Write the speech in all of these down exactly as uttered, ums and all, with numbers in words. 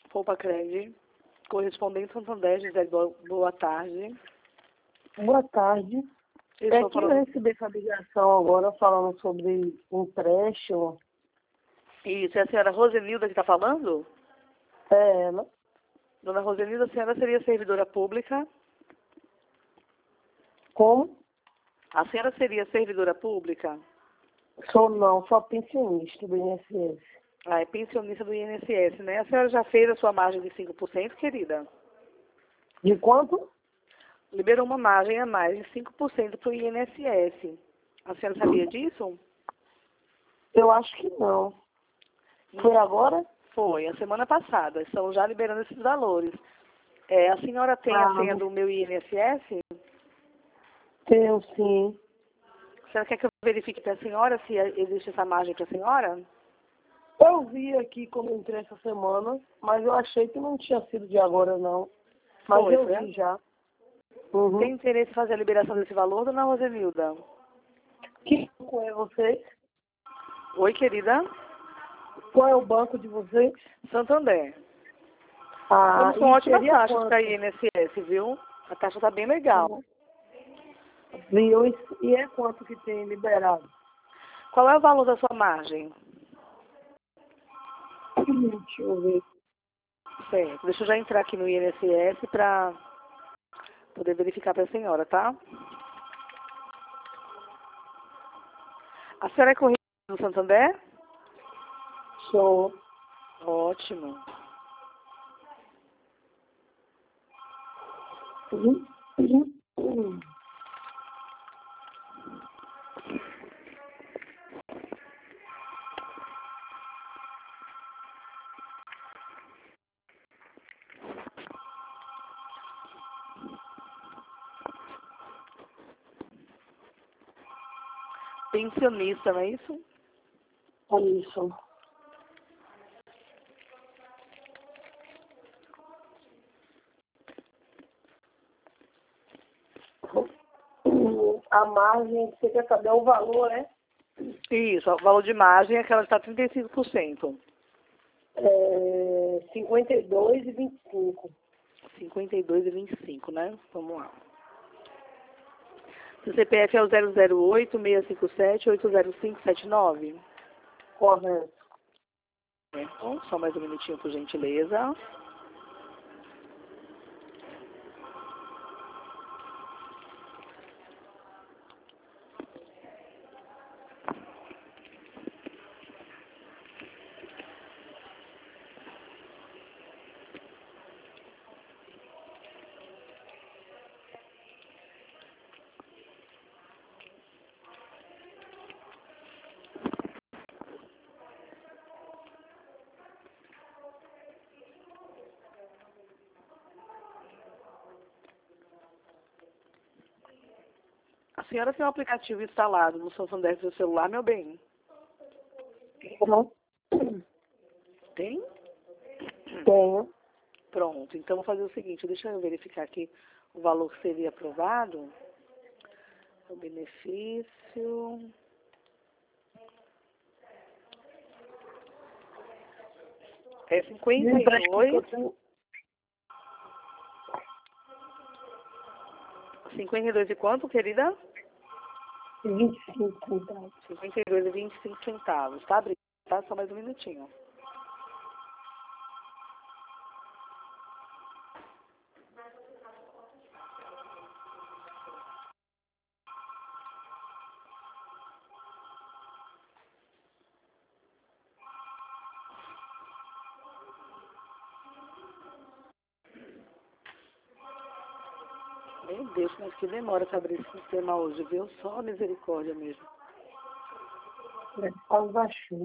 Poupa Cred, correspondente Santander, Gisele, boa, boa tarde. Boa tarde. Eu é estou que falando... eu recebi essa ligação agora falando sobre empréstimo. Isso, é a senhora Rosenilda que está falando? É ela. Dona Rosenilda, a senhora seria servidora pública? Como? A senhora seria servidora pública? Sou não, sou pensionista do I N S S. Ah, é pensionista do I N S S, né? A senhora já fez a sua margem de cinco por cento, querida? De quanto? Liberou uma margem a mais de cinco por cento para o I N S S. A senhora sabia disso? Eu acho que não. Foi agora? Foi, a semana passada. Estão já liberando esses valores. É, a senhora tem Ah, a senha do meu I N S S? Tenho sim. A senhora quer que eu verifique para a senhora se existe essa margem para a senhora? Eu vi aqui como entrei essa semana, mas eu achei que não tinha sido de agora não. Mas Foi, eu foi. vi já. Uhum. Tem interesse em fazer a liberação desse valor, dona Rosenilda? Que banco é vocês? Oi, querida. Qual é o banco de vocês? Santander. Ah, Estamos com e ótimas seria taxas quanto? para I N S S, viu? A taxa está bem legal. Viu? E é quanto que tem liberado? Qual é o valor da sua margem? Deixa eu ver. Certo. Deixa eu já entrar aqui no I N S S para poder verificar para a senhora, tá? A senhora é corrida do Santander? Sou. Ótimo. Uhum. Uhum. Uhum. Pensionista, não é isso? Isso. A margem, você quer saber o valor, é? Isso, o valor de margem é que ela está trinta e cinco por cento. É cinquenta e dois e vinte e cinco. cinquenta e dois e vinte e cinco, né? Vamos lá. O C P F é o zero zero oito, seis cinco sete, oito zero cinco sete nove. Correto. Então, só mais um minutinho, por gentileza. A senhora tem um aplicativo instalado no Santander do seu celular, meu bem? Não. Tem? Tenho. Pronto. Então, vou fazer o seguinte. Deixa eu verificar aqui o valor que seria aprovado. O benefício... É cinquenta e dois... cinquenta e dois e quanto, querida? vinte e cinco centavos. cinquenta e dois e vinte e cinco centavos, tá? Obrigada, tá? Só mais um minutinho. Meu Deus, mas que demora para abrir esse sistema hoje, viu? Só misericórdia mesmo. É, quase baixou.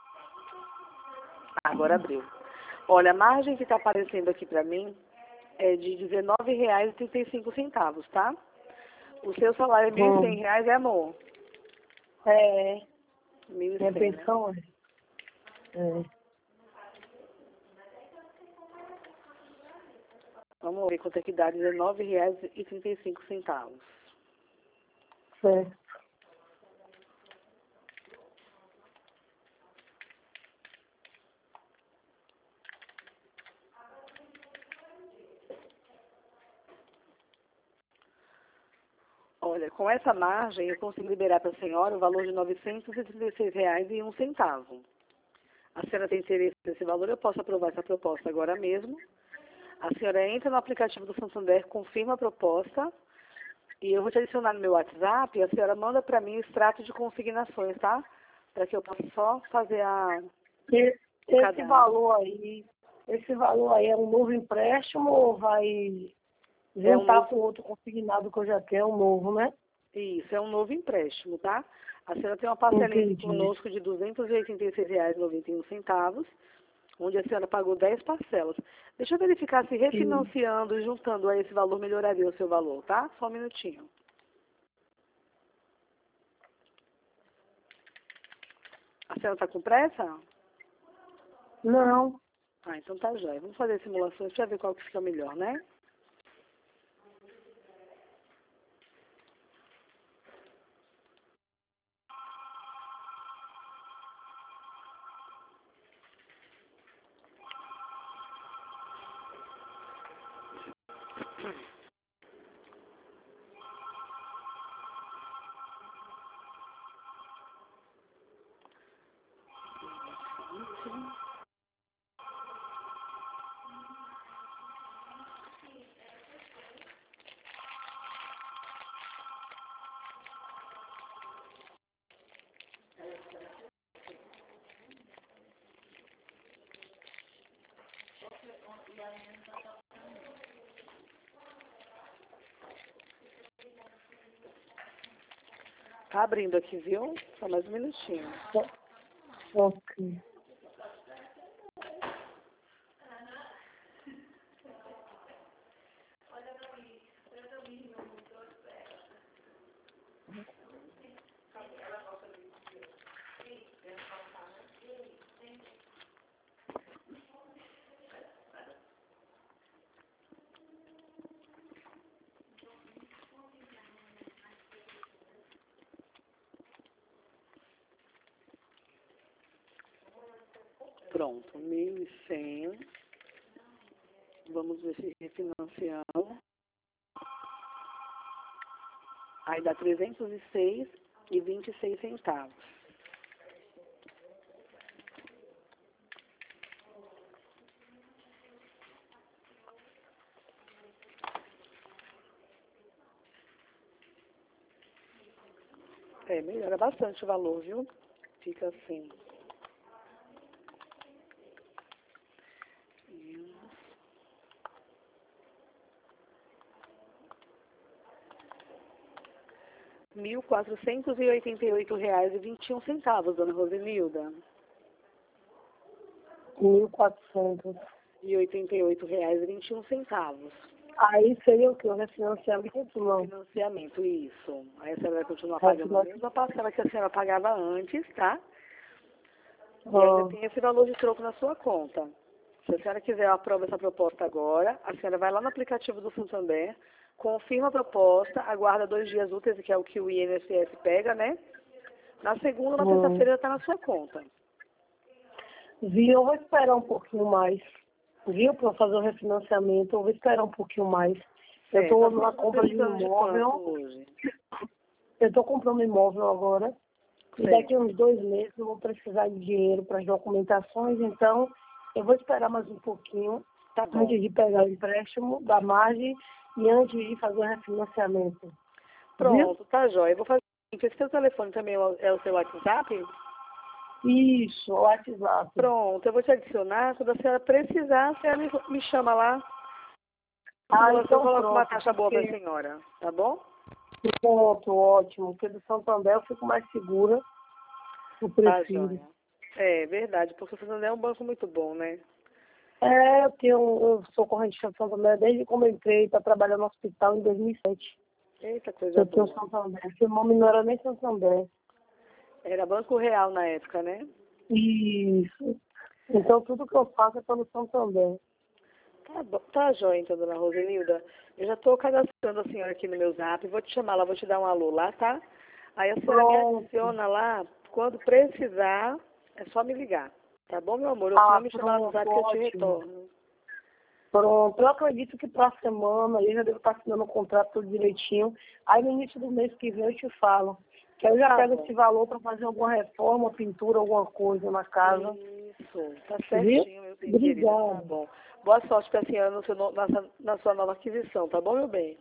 Agora abriu. Olha, a margem que está aparecendo aqui para mim é de dezenove reais e trinta e cinco centavos, tá? O seu salário é mil e cem reais, é, amor? É. mil e Minha cem, né? pensão é. É. Vamos ver quanto é que dá, dezenove reais e trinta e cinco centavos. Certo. Olha, com essa margem eu consigo liberar para a senhora o valor de novecentos e trinta e seis reais e um centavo. A senhora tem interesse nesse valor, eu posso aprovar essa proposta agora mesmo. A senhora entra no aplicativo do Santander, confirma a proposta e eu vou te adicionar no meu WhatsApp e a senhora manda para mim o extrato de consignações, tá? Para que eu possa só fazer a... E- Esse valor aí, esse valor aí é um novo empréstimo ou vai É um juntar novo... com outro consignado que eu já tenho, um novo, né? Isso, é um novo empréstimo, tá? A senhora tem uma parcelinha aqui Entendi. conosco de duzentos e oitenta e seis reais e noventa e um centavos, onde a senhora pagou dez parcelas. Deixa eu verificar se refinanciando e juntando a esse valor melhoraria o seu valor, tá? Só um minutinho. A senhora está com pressa? Não. Ah, então tá jóia. Vamos fazer simulações para ver qual que fica melhor, né? Tá abrindo aqui, viu? Só mais um minutinho. Ok. Pronto, mil e cem. Vamos ver se refinanciamos. Aí dá trezentos e seis e vinte e seis centavos. É, melhora bastante o valor, viu? Fica assim. Mil quatrocentos e oitenta e oito reais e vinte e um centavos, dona Rosenilda. Mil e quatrocentos. E oitenta e oito reais e vinte e um centavos. Aí seria o que? O refinanciamento, não? Financiamento, isso. Aí a senhora vai continuar É, pagando a finan- mesma parcela que a senhora pagava antes, tá? E Ah, ainda tem esse valor de troco na sua conta. Se a senhora quiser, eu aprovo essa proposta agora. A senhora vai lá no aplicativo do Santander, confirma a proposta, aguarda dois dias úteis, que é o que o I N S S pega, né? Na segunda, na hum. terça-feira, já está na sua conta. Viu? Eu vou esperar um pouquinho mais. Viu? Para fazer o refinanciamento, eu vou esperar um pouquinho mais. Eu Certo. A estou senhora numa está compra de um precisando de quanto imóvel. hoje? Eu estou comprando um imóvel agora. E Certo. daqui a uns dois meses eu vou precisar de dinheiro para as documentações. Então, eu vou esperar mais um pouquinho Tá bom. antes de pegar o empréstimo da margem e antes de fazer o refinanciamento. Viu? Pronto, tá jóia. Eu vou fazer o seguinte, esse seu telefone também é o é o seu WhatsApp? Isso, o WhatsApp. Pronto, eu vou te adicionar. Quando a senhora precisar, a senhora me, me chama lá. Ah, Eu então coloco uma pronto. taxa boa para a Porque, senhora, tá bom? pronto, ótimo. Porque do Santander eu fico mais segura. Eu Tá prefiro. jóia. É verdade, porque o Santander é um banco muito bom, né? É, eu, tenho, eu sou correntista do Santander desde quando eu entrei para trabalhar no hospital em dois mil e sete. Eita, coisa Eu tenho boa. Santander. Seu nome não era nem Santander. Era Banco Real na época, né? Isso. Então tudo que eu faço é pelo Santander. Tá bom, tá jóia então, dona Rosenilda. Eu já estou cadastrando a senhora aqui no meu zap, vou te chamar lá, vou te dar um alô lá, tá? Aí a senhora me Pronto. adiciona lá, quando precisar, é só me ligar. Tá bom, meu amor? Ou se Ah, não me chamar no pronto, zap que eu te ótimo. retorno. Pronto, eu acredito que para a semana eu já devo estar assinando o contrato tudo direitinho. Aí no início do mês que vem eu te falo. Que aí eu já Tá pego bom. esse valor para fazer alguma reforma, pintura, alguma coisa na casa. Isso, tá Viu? certinho, meu bem, querida. Tá Obrigada. bom. Boa sorte para a senhora no seu no- na, na sua nova aquisição, tá bom, meu bem?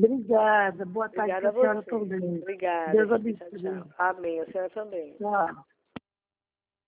Obrigada. Boa tarde Obrigada para a a senhora você. também. Obrigada. Deus Tchau, abençoe. tchau. Amém. A senhora também. Tchau.